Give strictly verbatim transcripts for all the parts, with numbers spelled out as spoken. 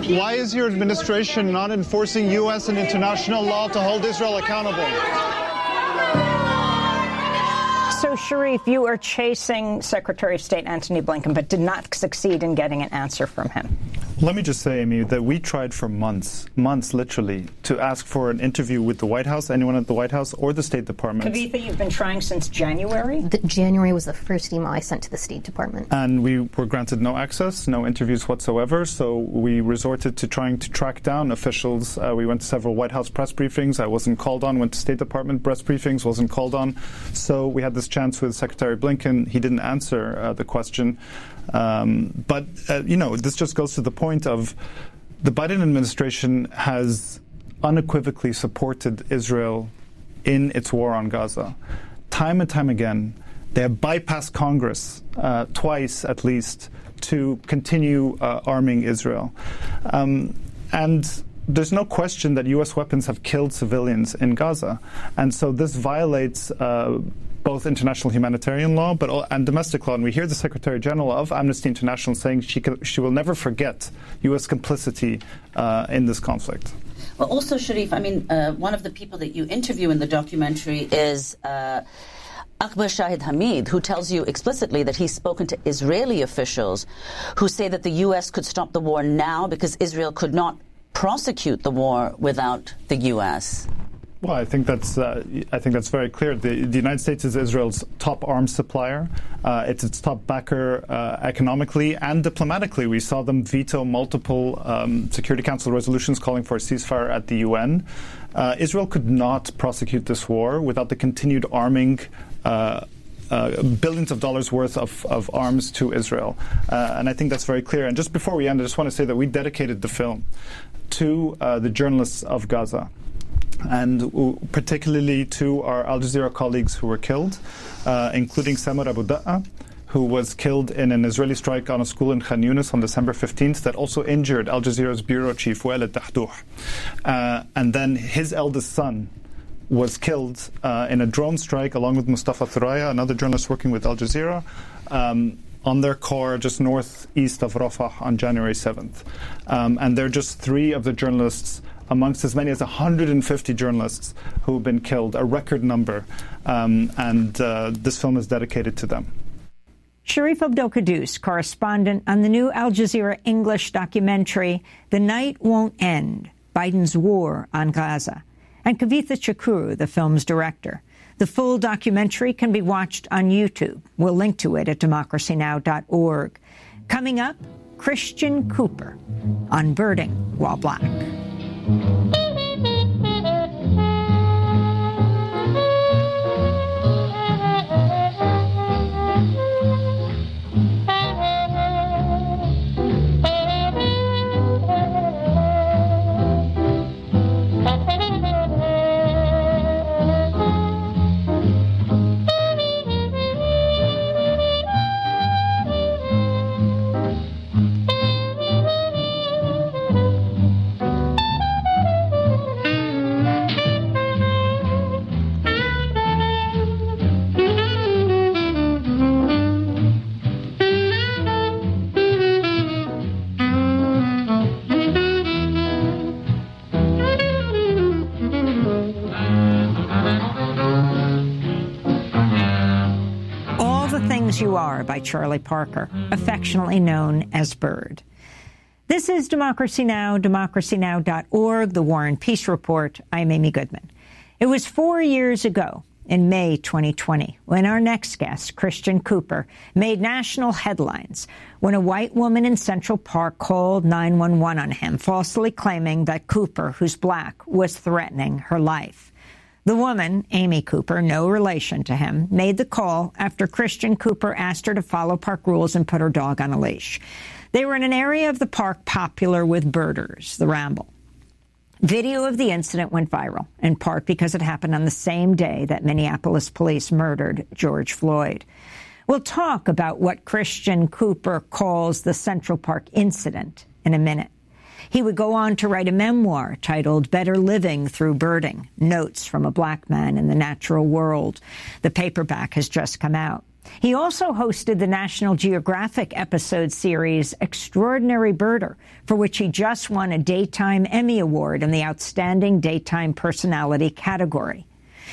Why is your administration not enforcing U S and international law to hold Israel accountable? So, Sharif, you are chasing Secretary of State Antony Blinken, but did not succeed in getting an answer from him. Let me just say, Amy, that we tried for months, months literally, to ask for an interview with the White House, anyone at the White House, or the State Department. Kavitha, you've been trying since January? The January was the first email I sent to the State Department. And we were granted no access, no interviews whatsoever, so we resorted to trying to track down officials. Uh, we went to several White House press briefings. I wasn't called on. Went to State Department press briefings, wasn't called on. So we had this chance with Secretary Blinken. He didn't answer uh, the question. Um, but, uh, you know, this just goes to the point of the Biden administration has unequivocally supported Israel in its war on Gaza. Time and time again, they have bypassed Congress uh, twice at least to continue uh, arming Israel. Um, and there's no question that U S weapons have killed civilians in Gaza. And so this violates uh, both international humanitarian law but and domestic law. And we hear the Secretary General of Amnesty International saying she can, she will never forget U S complicity uh, in this conflict. Well, also, Sharif, I mean, uh, one of the people that you interview in the documentary is uh, Akbar Shahid Hamid, who tells you explicitly that he's spoken to Israeli officials who say that the U S could stop the war now because Israel could not prosecute the war without the U S. Well, I think that's uh, I think that's very clear. The, the United States is Israel's top arms supplier. Uh, it's its top backer uh, economically and diplomatically. We saw them veto multiple um, Security Council resolutions calling for a ceasefire at the U N. Uh, Israel could not prosecute this war without the continued arming uh, Uh, billions of dollars worth of, of arms to Israel. Uh, and I think that's very clear. And just before we end, I just want to say that we dedicated the film to uh, the journalists of Gaza, and w- particularly to our Al Jazeera colleagues who were killed, uh, including Samar Abu Da'a, who was killed in an Israeli strike on a school in Khan Yunis on December fifteenth that also injured Al Jazeera's bureau chief, Wael al-Dahdouh. Uh, and then his eldest son was killed uh, in a drone strike along with Mustafa Thuraya, another journalist working with Al Jazeera, um, on their car just northeast of Rafah on January seventh. Um, and they're just three of the journalists amongst as many as one hundred fifty journalists who have been killed, a record number. Um, and uh, this film is dedicated to them. Sharif Abdel-Quddus, correspondent on the new Al Jazeera English documentary, The Night Won't End, Biden's War on Gaza, and Kavitha Chakuru, the film's director. The full documentary can be watched on YouTube. We'll link to it at democracy now dot org. Coming up, Christian Cooper on Birding While Black. You Are by Charlie Parker, affectionately known as Bird. This is Democracy Now!, democracy now dot org, the War and Peace Report. I'm Amy Goodman. It was four years ago, in May twenty twenty, when our next guest, Christian Cooper, made national headlines when a white woman in Central Park called nine one one on him, falsely claiming that Cooper, who's black, was threatening her life. The woman, Amy Cooper, no relation to him, made the call after Christian Cooper asked her to follow park rules and put her dog on a leash. They were in an area of the park popular with birders, the Ramble. Video of the incident went viral, in part because it happened on the same day that Minneapolis police murdered George Floyd. We'll talk about what Christian Cooper calls the Central Park incident in a minute. He would go on to write a memoir titled Better Living Through Birding, Notes from a Black Man in the Natural World. The paperback has just come out. He also hosted the National Geographic episode series Extraordinary Birder, for which he just won a Daytime Emmy Award in the Outstanding Daytime Personality category.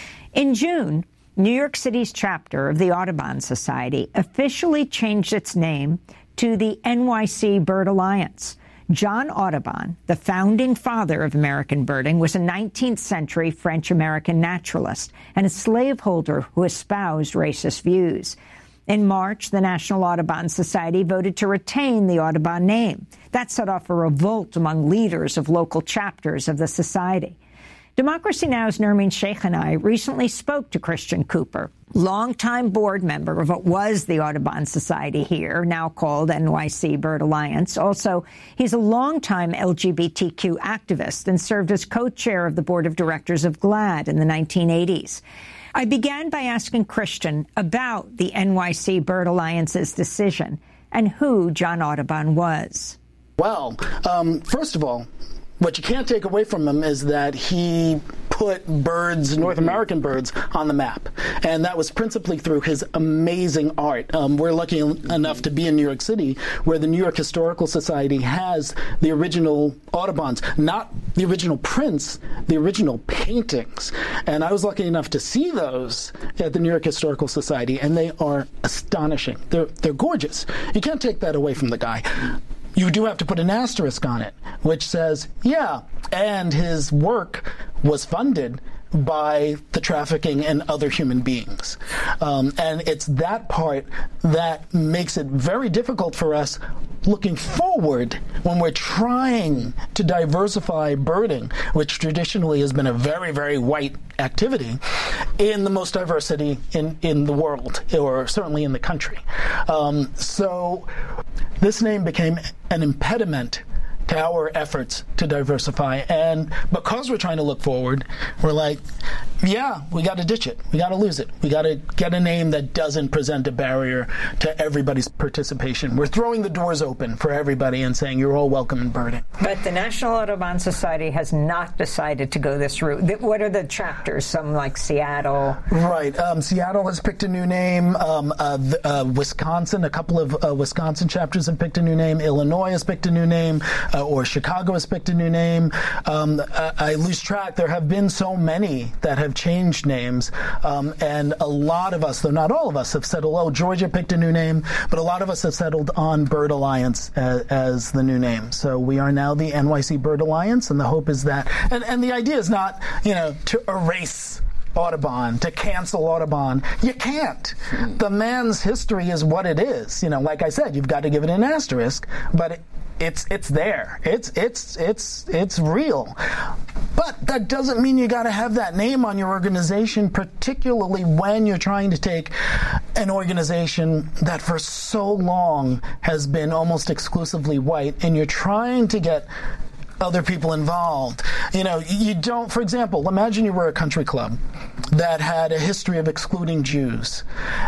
In June, New York City's chapter of the Audubon Society officially changed its name to the N Y C Bird Alliance. John Audubon, the founding father of American birding, was a nineteenth century French-American naturalist and a slaveholder who espoused racist views. In March, the National Audubon Society voted to retain the Audubon name. That set off a revolt among leaders of local chapters of the society. Democracy Now!'s Nermeen Sheikhanai recently spoke to Christian Cooper, longtime board member of what was the Audubon Society here, now called N Y C Bird Alliance. Also, he's a longtime L G B T Q activist and served as co-chair of the board of directors of GLAAD in the nineteen eighties. I began by asking Christian about the N Y C Bird Alliance's decision and who John Audubon was. Well, um, first of all, what you can't take away from him is that he put birds, North American birds, on the map. And that was principally through his amazing art. Um, we're lucky enough to be in New York City, where the New York Historical Society has the original Audubons, not the original prints, the original paintings. And I was lucky enough to see those at the New York Historical Society, and they are astonishing. They're, they're gorgeous. You can't take that away from the guy. You do have to put an asterisk on it, which says, yeah, and his work was funded by the trafficking in other human beings. Um, and it's that part that makes it very difficult for us looking forward when we're trying to diversify birding, which traditionally has been a very, very white activity, in the most diversity in, in the world, or certainly in the country. Um, so this name became an impediment to our efforts to diversify. And because we're trying to look forward, we're like, yeah, we got to ditch it. We got to lose it. We got to get a name that doesn't present a barrier to everybody's participation. We're throwing the doors open for everybody and saying you're all welcome in birding. But the National Audubon Society has not decided to go this route. What are the chapters? Some like Seattle? Right. Um, Seattle has picked a new name. Um, uh, the, uh, Wisconsin, a couple of uh, Wisconsin chapters have picked a new name. Illinois has picked a new name. Uh, or Chicago has picked a new name. Um, I, I lose track. There have been so many that have changed names. Um, and a lot of us, though not all of us, have settled, oh, Georgia picked a new name, but a lot of us have settled on Bird Alliance as, as the new name. So we are now the N Y C Bird Alliance, and the hope is that, and, and the idea is not, you know, to erase Audubon, to cancel Audubon. You can't. The man's history is what it is. You know, like I said, you've got to give it an asterisk, but it, It's it's there. It's it's it's it's real. But that doesn't mean you got to have that name on your organization, particularly when you're trying to take an organization that for so long has been almost exclusively white, and you're trying to get other people involved. You know, you don't, for example, imagine you were a country club that had a history of excluding Jews.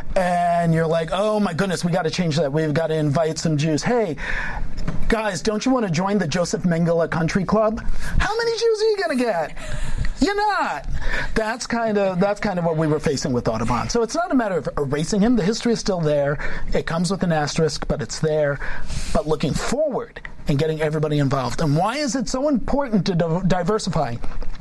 And you're like, oh my goodness, we got to change that. We've got to invite some Jews. Hey, guys, don't you want to join the Joseph Mengele Country Club? How many Jews are you going to get? You're not. That's kind of that's kind of what we were facing with Audubon. So it's not a matter of erasing him. The history is still there. It comes with an asterisk, but it's there. But looking forward and getting everybody involved. And why is it so important to di- diversify?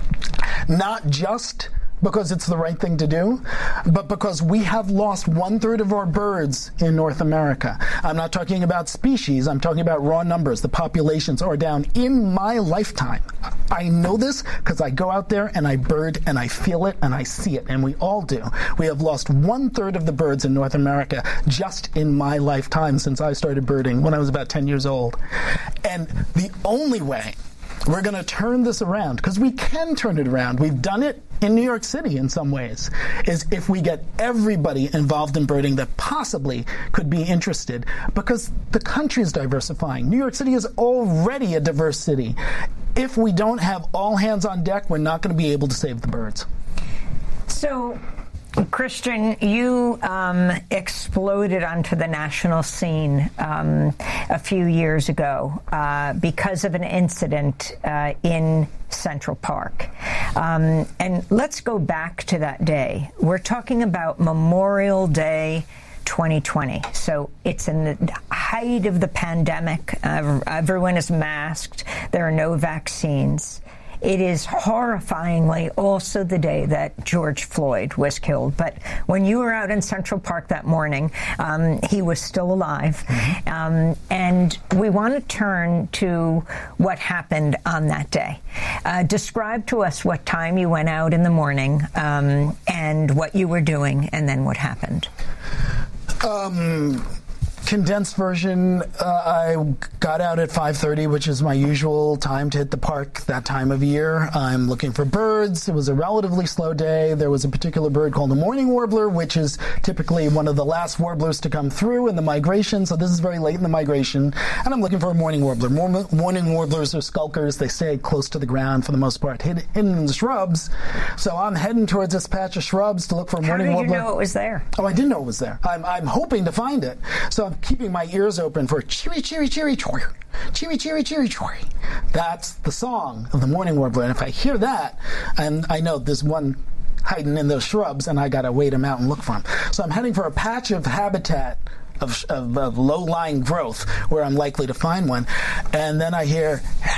Not just because it's the right thing to do, but because we have lost one-third of our birds in North America. I'm not talking about species. I'm talking about raw numbers. The populations are down in my lifetime. I know this because I go out there and I bird and I feel it and I see it, and we all do. We have lost one-third of the birds in North America just in my lifetime since I started birding when I was about ten years old. And the only way we're going to turn this around, because we can turn it around, we've done it in New York City in some ways, is if we get everybody involved in birding that possibly could be interested, because the country is diversifying. New York City is already a diverse city. If we don't have all hands on deck, we're not going to be able to save the birds. So, Christian, you um, exploded onto the national scene um, a few years ago uh, because of an incident uh, in Central Park. Um, and let's go back to that day. We're talking about Memorial Day twenty twenty. So it's in the height of the pandemic. Uh, everyone is masked. There are no vaccines. It is horrifyingly also the day that George Floyd was killed. But when you were out in Central Park that morning, um, he was still alive. Mm-hmm. Um, and we want to turn to what happened on that day. Uh, describe to us what time you went out in the morning um, and what you were doing, and then what happened. Um... Condensed version, uh, I got out at five thirty, which is my usual time to hit the park that time of year. I'm looking for birds. It was a relatively slow day. There was a particular bird called the mourning warbler, which is typically one of the last warblers to come through in the migration. So this is very late in the migration. And I'm looking for a mourning warbler. Mourning warblers are skulkers. They stay close to the ground for the most part, hidden in the shrubs. So I'm heading towards this patch of shrubs to look for a mourning warbler. How did you know it was there? Oh, I didn't know it was there. I'm, I'm hoping to find it. So I'm keeping my ears open for cheery, cheery, cheery, cheery, cheery, cheery, cheery, cheery. That's the song of the mourning warbler. And if I hear that, and I know there's one hiding in those shrubs, and I got to wait him out and look for him. So I'm heading for a patch of habitat of, of, of low-lying growth where I'm likely to find one. And then I hear,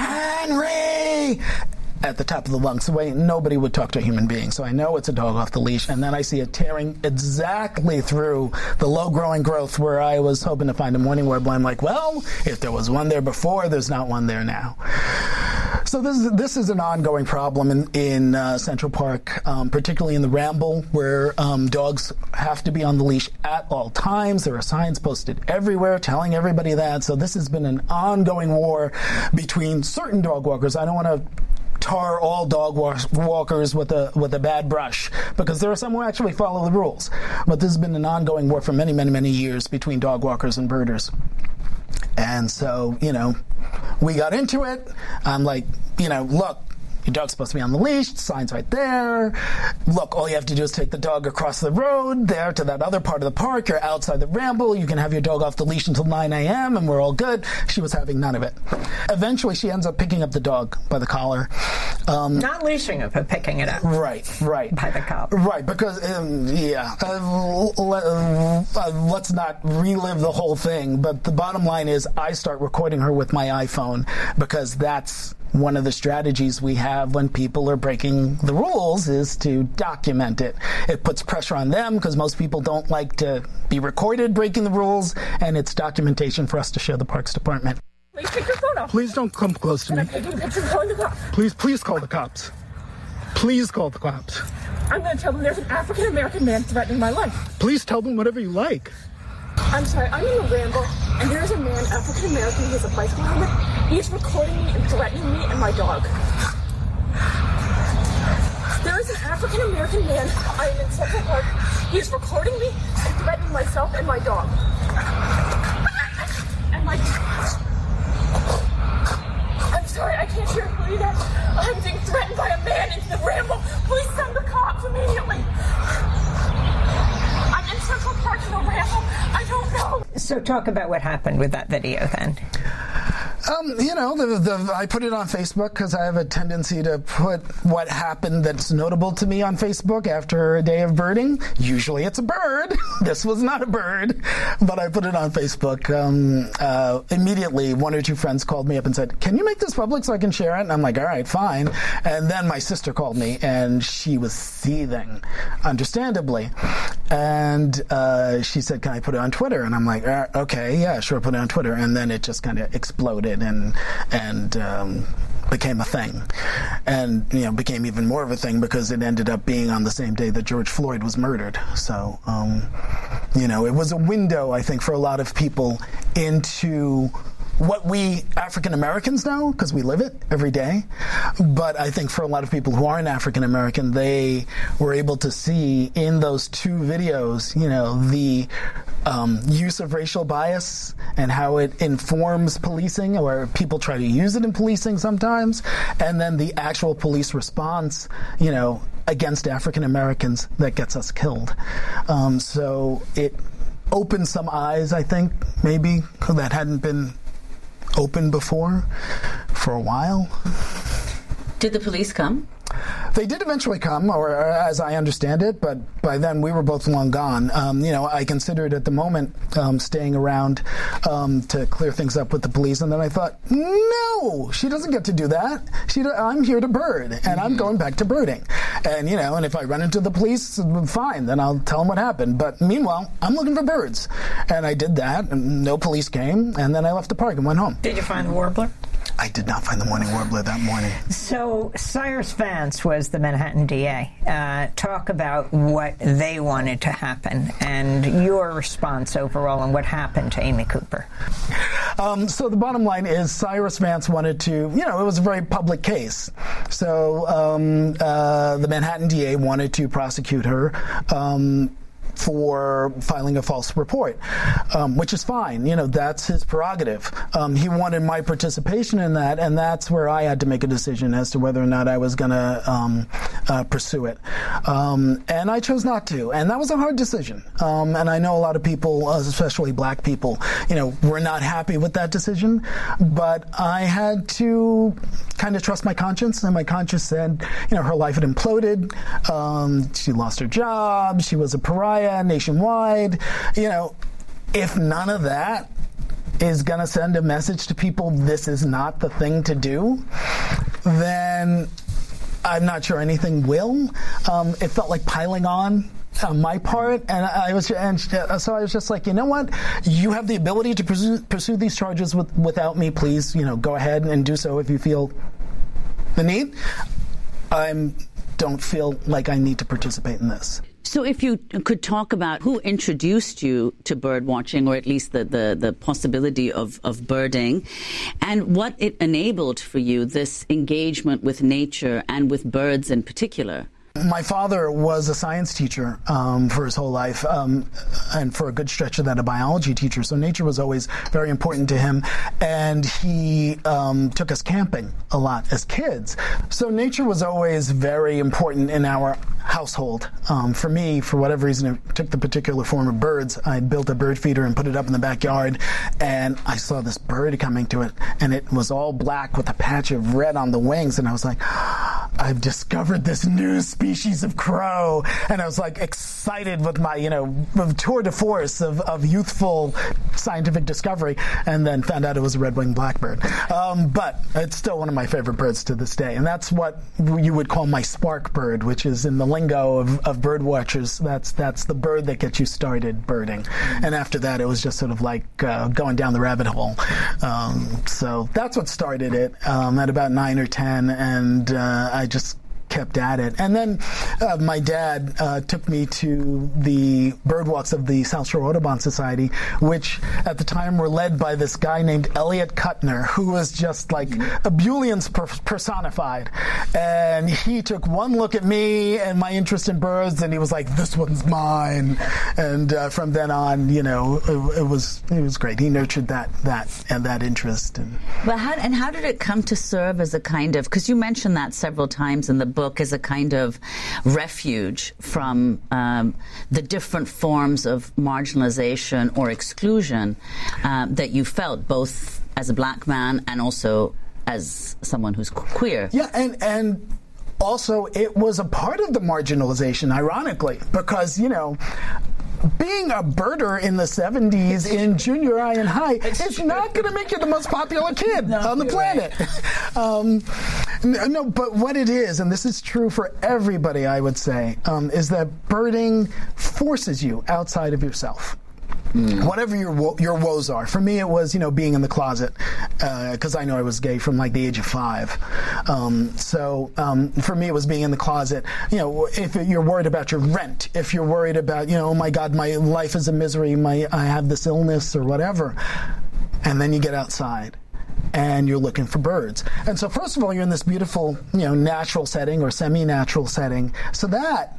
Henry! At the top of the lungs, the way nobody would talk to a human being. So I know it's a dog off the leash, and then I see it tearing exactly through the low-growing growth where I was hoping to find a mourning warbler. I'm like, well, if there was one there before, there's not one there now. So this is this is an ongoing problem in in uh, Central Park, um, particularly in the Ramble, where um, dogs have to be on the leash at all times. There are signs posted everywhere telling everybody that. So this has been an ongoing war between certain dog walkers. I don't want to tar all dog walkers with a with a bad brush, because there are some who actually follow the rules. But this has been an ongoing war for many, many, many years between dog walkers and birders. And so, you know, we got into it. I'm like, you know, look, your dog's supposed to be on the leash. The sign's right there. Look, all you have to do is take the dog across the road there to that other part of the park. You're outside the Ramble. You can have your dog off the leash until nine a.m. and we're all good. She was having none of it. Eventually, she ends up picking up the dog by the collar. Um, Not leashing it, but picking it up. Right, right. By the collar. Right, because, um, yeah, uh, let, uh, let's not relive the whole thing. But the bottom line is I start recording her with my iPhone, because that's one of the strategies we have when people are breaking the rules, is to document it. It puts pressure on them because most people don't like to be recorded breaking the rules, and it's documentation for us to show the Parks Department. Please take your phone off. Please don't come close to me. I'm taking a picture and calling the cops. Please, please call the cops. Please call the cops. I'm going to tell them there's an African American man threatening my life. Please tell them whatever you like. I'm sorry, I'm in the Ramble, and there's a man, African American, who has a bicycle helmet. He's recording me and threatening me and my dog. There is an African American man. I am in Central Park. He's recording me and threatening myself and my dog. And my. I'm sorry, I can't hear you that. I'm being threatened by a man in the Ramble. Please send the cops immediately. I'm in Central Park in the Ramble. I don't know. So talk about what happened with that video then. Um, you know, the, the, I put it on Facebook because I have a tendency to put what happened that's notable to me on Facebook after a day of birding. Usually it's a bird. This was not a bird, but I put it on Facebook. Um, uh, immediately, one or two friends called me up and said, can you make this public so I can share it? And I'm like, all right, fine. And then my sister called me, and she was seething, understandably. And uh, she said, can I put it on Twitter? And I'm like, uh, okay, yeah, sure, put it on Twitter. And then it just kind of exploded and and um, became a thing, and you know became even more of a thing because it ended up being on the same day that George Floyd was murdered. So um, you know, it was a window, I think, for a lot of people into what we African Americans know, because we live it every day. But I think for a lot of people who aren't African American, they were able to see in those two videos, you know, the um, use of racial bias and how it informs policing, or people try to use it in policing sometimes, and then the actual police response, you know, against African Americans that gets us killed. Um, so it opened some eyes, I think, maybe, that hadn't been open before for a while. Did the police come? They did eventually come, or as I understand it, but by then we were both long gone. Um, you know, I considered at the moment um, staying around um, to clear things up with the police, and then I thought, no, she doesn't get to do that. She, I'm here to bird, and mm-hmm. I'm going back to birding. And, you know, and if I run into the police, fine, then I'll tell them what happened. But meanwhile, I'm looking for birds. And I did that, and no police came, and then I left the park and went home. Did you find the warbler? I did not find the morning warbler that morning. So Cyrus Vance was the Manhattan D A. Uh, talk about what they wanted to happen and your response overall and what happened to Amy Cooper. Um, so the bottom line is Cyrus Vance wanted to, you know, it was a very public case. So um, uh, the Manhattan D A wanted to prosecute her um, for filing a false report, um, which is fine. You know, that's his prerogative. Um, he wanted my participation in that, and that's where I had to make a decision as to whether or not I was going to um, uh, pursue it. Um, and I chose not to, and that was a hard decision. Um, and I know a lot of people, especially black people, you know, were not happy with that decision, but I had to kind of trust my conscience, and my conscience said, you know, her life had imploded, um, she lost her job, she was a pariah nationwide. You know, if none of that is going to send a message to people this is not the thing to do, then I'm not sure anything will. Um, it felt like piling on on my part, and I was, and so I was just like, you know what? You have the ability to pursue, pursue these charges with, without me. Please, you know, go ahead and do so if you feel the need. I don't feel like I need to participate in this. So if you could talk about who introduced you to bird watching, or at least the, the, the possibility of, of birding, and what it enabled for you, this engagement with nature and with birds in particular. My father was a science teacher um, for his whole life, um, and for a good stretch of that, a biology teacher. So nature was always very important to him, and he um, took us camping a lot as kids. So nature was always very important in our household. Um, for me, for whatever reason, it took the particular form of birds. I built a bird feeder and put it up in the backyard, and I saw this bird coming to it, and it was all black with a patch of red on the wings, and I was like, I've discovered this new species of crow. And I was like excited with my, you know, tour de force of, of youthful scientific discovery, and then found out it was a red-winged blackbird. Um, but it's still one of my favorite birds to this day. And that's what you would call my spark bird, which is in the lingo of, of bird watchers. That's, that's the bird that gets you started birding. And after that, it was just sort of like uh, going down the rabbit hole. Um, so that's what started it um, at about nine or ten. And uh, I just kept at it. And then uh, my dad uh, took me to the bird walks of the South Shore Audubon Society, which at the time were led by this guy named Elliot Kuttner, who was just like ebullience per- personified. And he took one look at me and my interest in birds, and he was like, this one's mine. And uh, from then on, you know, it, it was it was great. He nurtured that that and that interest. And well, how, and how did it come to serve as a kind of, because you mentioned that several times in the book, as a kind of refuge from um, the different forms of marginalization or exclusion uh, that you felt, both as a black man and also as someone who's queer. Yeah, and and also it was a part of the marginalization, ironically, because, you know, being a birder in the seventies in junior high and high is not going to make you the most popular kid no, on the planet. Right. um, no, but what it is, and this is true for everybody, I would say, um, is that birding forces you outside of yourself. Mm. Whatever your wo- your woes are. For me, it was, you know, being in the closet, because uh, I know I was gay from like the age of five. Um, so um, for me, it was being in the closet. You know, if you're worried about your rent, if you're worried about, you know, oh my God, my life is a misery, my I have this illness or whatever, and then you get outside and you're looking for birds. And so first of all, you're in this beautiful, you know, natural setting or semi-natural setting. So that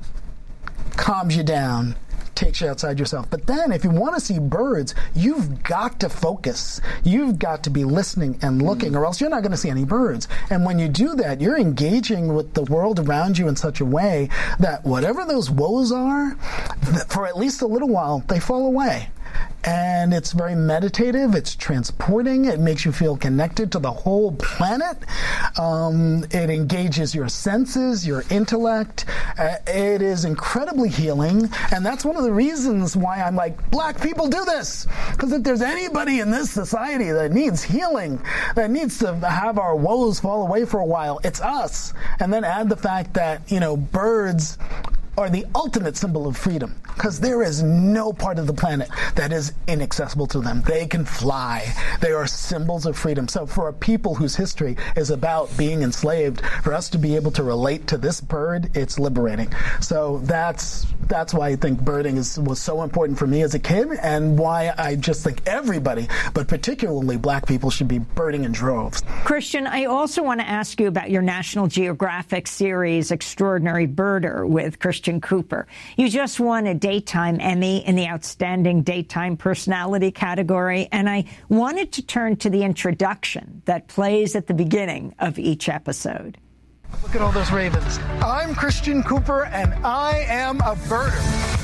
calms you down, takes you outside yourself. But then if you want to see birds, you've got to focus. You've got to be listening and looking, mm-hmm. or else you're not going to see any birds. And when you do that, you're engaging with the world around you in such a way that whatever those woes are, for at least a little while, they fall away. and it's very meditative. It's transporting. It makes you feel connected to the whole planet. Um, it engages your senses, your intellect. Uh, it is incredibly healing, and that's one of the reasons why I'm like, black people do this, because if there's anybody in this society that needs healing, that needs to have our woes fall away for a while, it's us. And then add the fact that, you know, birds are the ultimate symbol of freedom, because there is no part of the planet that is inaccessible to them. They can fly. They are symbols of freedom. So for a people whose history is about being enslaved, for us to be able to relate to this bird, it's liberating. So that's that's why I think birding is, was so important for me as a kid, and why I just think everybody, but particularly black people, should be birding in droves. Christian, I also want to ask you about your National Geographic series, Extraordinary Birder, with Christian Cooper. You just won a Daytime Emmy in the Outstanding Daytime Personality category, and I wanted to turn to the introduction that plays at the beginning of each episode. Look at all those ravens. I'm Christian Cooper, and I am a birder.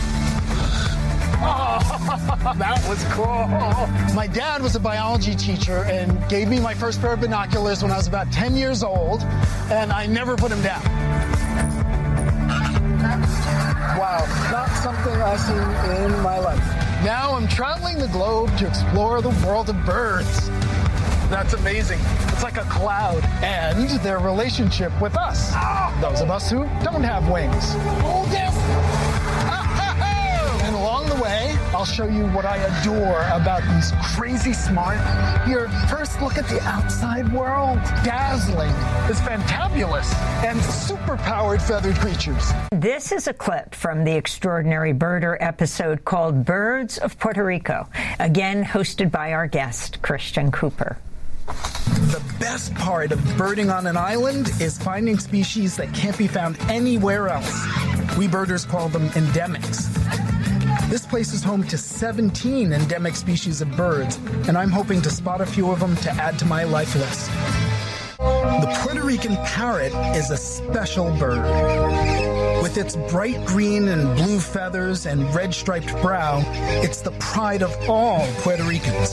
Oh, that was cool. My dad was a biology teacher and gave me my first pair of binoculars when I was about ten years old, and I never put them down. Wow, not something I've seen in my life. Now I'm traveling the globe to explore the world of birds. That's amazing. It's like a cloud and their relationship with us. Those of us who don't have wings. Oh, damn. And along the way, I'll show you what I adore about these crazy smart. Here, first look at the outside world. Dazzling. It's fantabulous. And super-powered feathered creatures. This is a clip from the Extraordinary Birder episode called Birds of Puerto Rico, again hosted by our guest, Christian Cooper. The best part of birding on an island is finding species that can't be found anywhere else. We birders call them endemics. This place is home to seventeen endemic species of birds, and I'm hoping to spot a few of them to add to my life list. The Puerto Rican parrot is a special bird. With its bright green and blue feathers and red striped brow, it's the pride of all Puerto Ricans.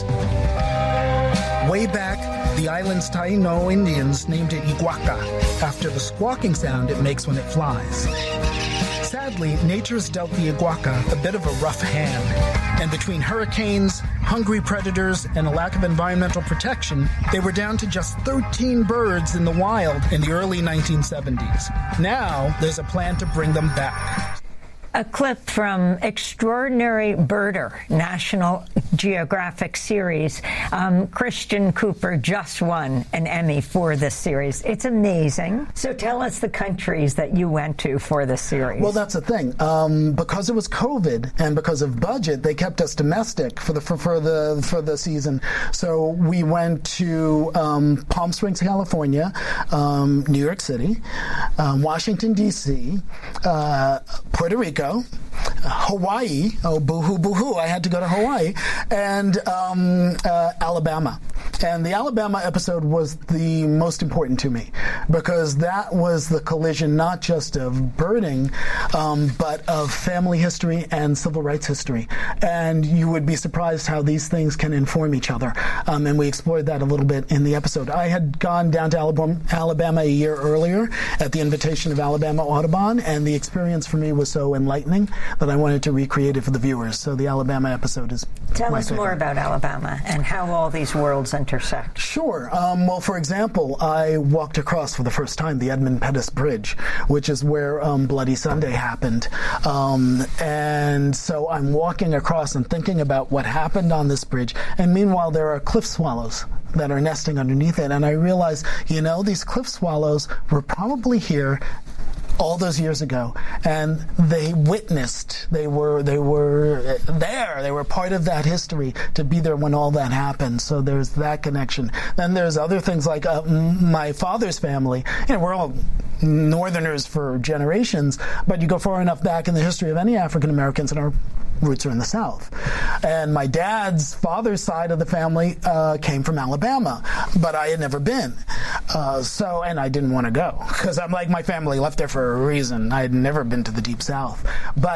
Way back, the island's Taino Indians named it Iguaca, after the squawking sound it makes when it flies. Sadly, nature's dealt the Iguaca a bit of a rough hand, and between hurricanes, hungry predators, and a lack of environmental protection, they were down to just thirteen birds in the wild in the early nineteen seventies. Now, there's a plan to bring them back. A clip from Extraordinary Birder, National Geographic series. Um, Christian Cooper just won an Emmy for this series. It's amazing. So tell us the countries that you went to for this series. Well, that's the thing. Um, because it was COVID and because of budget, they kept us domestic for the for, for the for the season. So we went to um, Palm Springs, California, um, New York City, um, Washington D C, uh, Puerto Rico. Hawaii, oh boo-hoo, boo-hoo, I had to go to Hawaii, and um, uh, Alabama. And the Alabama episode was the most important to me because that was the collision not just of birding, um, but of family history and civil rights history. And you would be surprised how these things can inform each other. Um, and we explored that a little bit in the episode. I had gone down to Alabama, Alabama a year earlier at the invitation of Alabama Audubon, and the experience for me was so enlightening that I wanted to recreate it for the viewers. So the Alabama episode is Tell my us favorite. more about Alabama and how all these worlds intersect. Sure. Um, well, for example, I walked across for the first time the Edmund Pettus Bridge, which is where um, Bloody Sunday happened. Um, and so I'm walking across and thinking about what happened on this bridge. And meanwhile, there are cliff swallows that are nesting underneath it. And I realized, you know, these cliff swallows were probably here all those years ago, and they witnessed, they were they were there, they were part of that history to be there when all that happened. So there's that connection. Then there's other things like uh, my father's family. You know, we're all Northerners for generations, but you go far enough back in the history of any African Americans and our roots are in the South. And my dad's father's side of the family uh, came from Alabama, but I had never been. Uh, so, and I didn't want to go because I'm like, my family left there for a reason. I had never been to the Deep South. But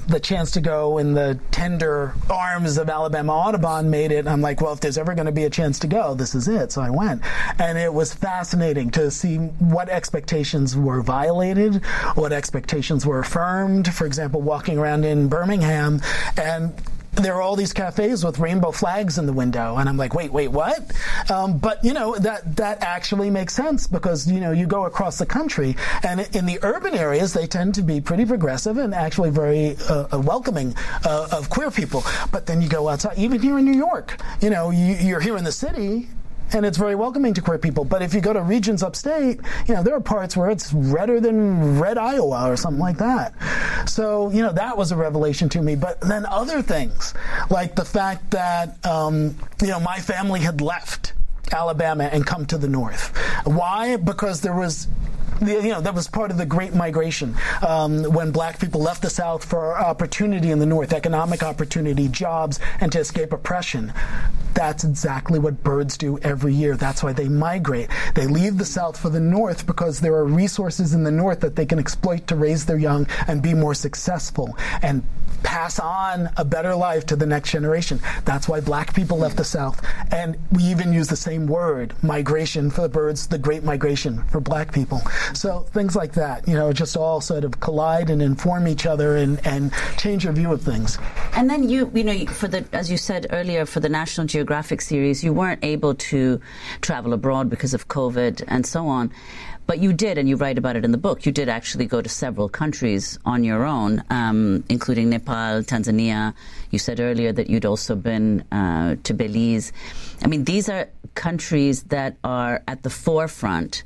the chance to go in the tender arms of Alabama Audubon made it. I'm like, well, if there's ever going to be a chance to go, this is it. So I went. And it was fascinating to see what expectations were violated, what expectations were affirmed. For example, walking around in Birmingham, and there are all these cafes with rainbow flags in the window, and I'm like, wait, wait, what? Um, but, you know, that, that actually makes sense because, you know, you go across the country, and in the urban areas, they tend to be pretty progressive and actually very uh, welcoming uh, of queer people. But then you go outside, even here in New York, you know, you, you're here in the city, and it's very welcoming to queer people. But if you go to regions upstate, you know, there are parts where it's redder than red Iowa or something like that. So, you know, that was a revelation to me. But then other things, like the fact that, um, you know, my family had left Alabama and come to the North. Why? Because there was... You know, that was part of the Great Migration, um, when black people left the South for opportunity in the North, economic opportunity, jobs, and to escape oppression. That's exactly what birds do every year. That's why they migrate. They leave the South for the North because there are resources in the North that they can exploit to raise their young and be more successful and pass on a better life to the next generation. That's why black people left the South. And we even use the same word, migration, for the birds, the Great Migration for black people. So things like that, you know, just all sort of collide and inform each other and, and change your view of things. And then you, you know, for the, as you said earlier, for the National Geographic series, you weren't able to travel abroad because of COVID and so on. But you did, and you write about it in the book, you did actually go to several countries on your own, um, including Nepal, Tanzania. You said earlier that you'd also been uh, to Belize. I mean, these are countries that are at the forefront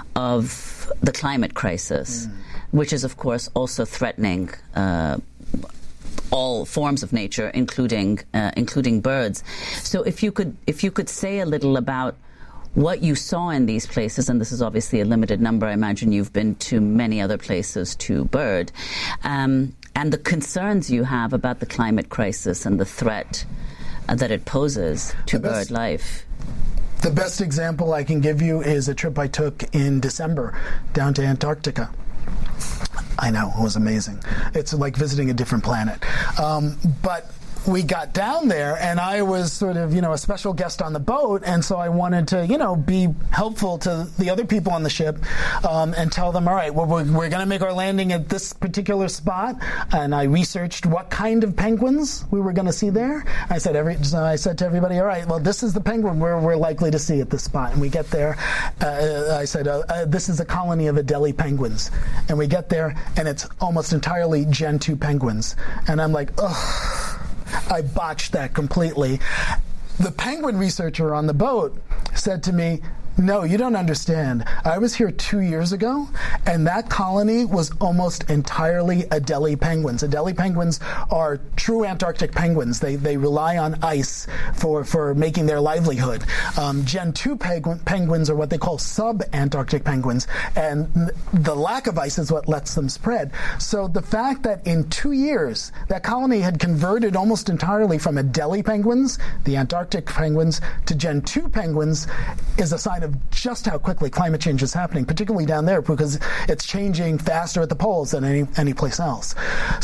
of the climate crisis, mm. which is, of course, also threatening uh, all forms of nature, including uh, including birds. So if you could, if you could say a little about what you saw in these places, and this is obviously a limited number, I imagine you've been to many other places to bird, um, and the concerns you have about the climate crisis and the threat uh, that it poses to the bird best, life. The best example I can give you is a trip I took in December down to Antarctica. I know, it was amazing. It's like visiting a different planet. Um, but we got down there, and I was sort of, you know, a special guest on the boat, and so I wanted to, you know, be helpful to the other people on the ship um, and tell them, all right, well, we're, we're going to make our landing at this particular spot, and I researched what kind of penguins we were going to see there. I said, every, so I said to everybody, all right, well, this is the penguin we're, we're likely to see at this spot. And we get there, uh, I said, uh, uh, this is a colony of Adelie penguins. And we get there, and it's almost entirely Gen two penguins. And I'm like, ugh. I botched that completely. The penguin researcher on the boat said to me, no, you don't understand. I was here two years ago, and that colony was almost entirely Adelie penguins. Adelie penguins are true Antarctic penguins. They they rely on ice for, for making their livelihood. Um, Gen two penguin, penguins are what they call sub-Antarctic penguins, and the lack of ice is what lets them spread. So the fact that in two years, that colony had converted almost entirely from Adelie penguins, the Antarctic penguins, to Gen two penguins is a sign of just how quickly climate change is happening, particularly down there, because it's changing faster at the poles than any any place else.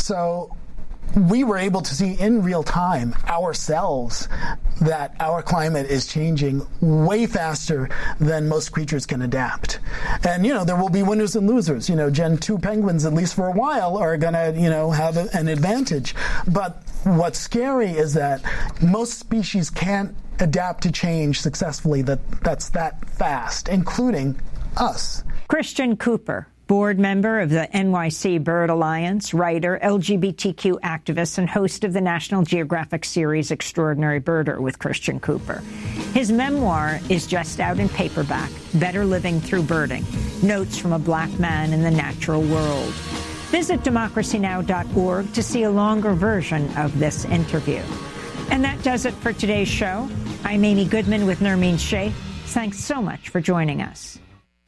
So we were able to see in real time ourselves that our climate is changing way faster than most creatures can adapt. And, you know, there will be winners and losers. You know, Gen two penguins, at least for a while, are going to, you know, have a, an advantage. But what's scary is that most species can't adapt to change successfully that that's that fast, including us. Christian Cooper, board member of the N Y C Bird Alliance, writer, L G B T Q activist, and host of the National Geographic series Extraordinary Birder with Christian Cooper. His memoir is just out in paperback, Better Living Through Birding, Notes from a Black Man in the Natural World. Visit democracy now dot org to see a longer version of this interview. And that does it for today's show. I'm Amy Goodman with Nermeen Sheikh. Thanks so much for joining us.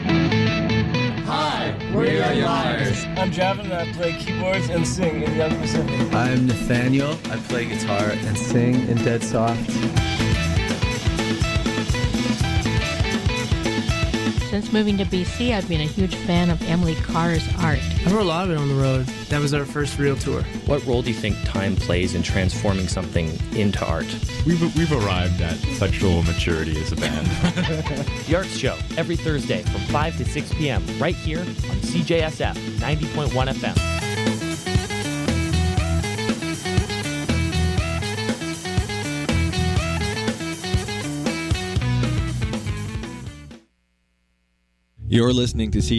Hi, we are Liars. I'm Javin, and I play keyboards and sing in Young Pacific. I'm Nathaniel. I play guitar and sing in Dead Soft. Since moving to B C, I've been a huge fan of Emily Carr's art. I wrote a lot of it on the road. That was our first real tour. What role do you think time plays in transforming something into art? We've, we've arrived at sexual maturity as a band. The Arts Show, every Thursday from five to six p.m. right here on C J S F ninety point one F M. You're listening to C